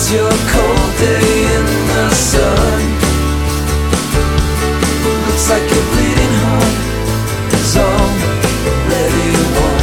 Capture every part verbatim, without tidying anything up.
It's your cold day in the sun. Looks like your bleeding heart is already won.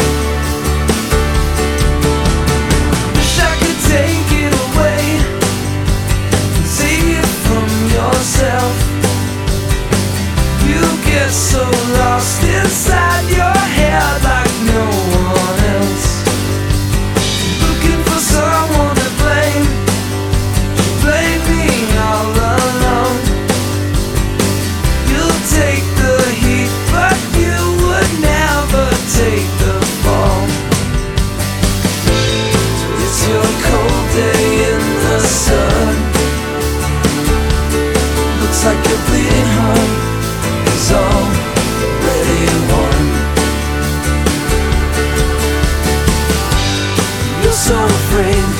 Wish I could take it away and take it from yourself. You get so lost inside your head like no one else. Looking for someone to blame, blaming all alone. You'll take the heat, but you would never take the fall. So it's your cold day in the sun. Looks like your bleeding heart is already won. You're so afraid